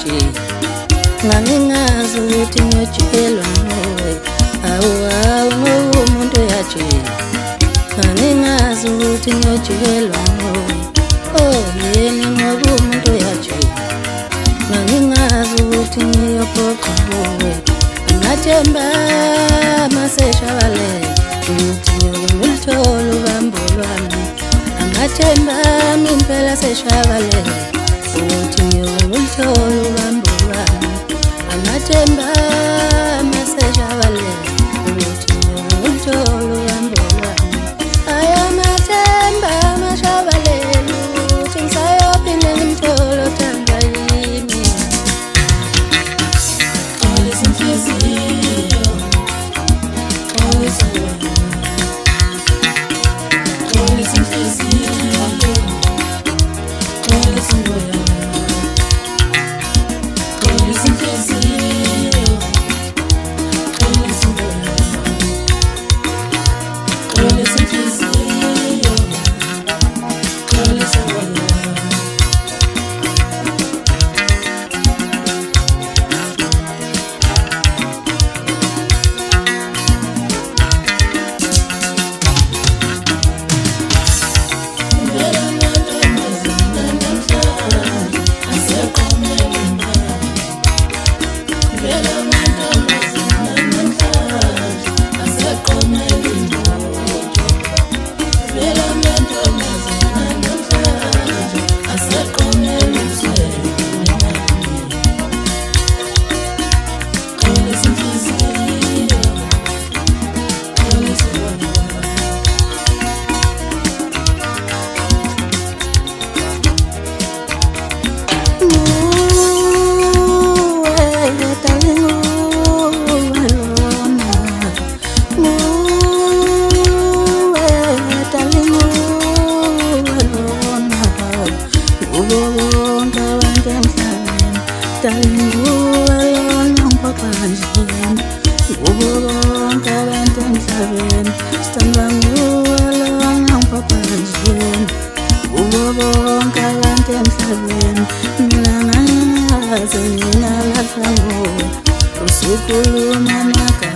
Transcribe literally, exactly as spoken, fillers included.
yathi ngangingazi ukuthi ngiyotshelwa nguwe awu awu umuntu yathi ngangingazi ukuthi ngiyotshelwa nguwe oh yini ngoba umuntu yathi ngangingazi ukuthi ngiyophoqa nguwe ngathemba maseshabale ukuthi ngiyoluthola ubambo lwami ngathemba impela seshabale ukuthi ngiyoluthola ubambo lwami ngathemba maseshabale ukuthi ngiyoluthola ubambo lwami ayamathemba mashabale ukuthi ngisayophinda ngimthole othanda yimi Inhliziyo Inhliziyo Usukhuluma naka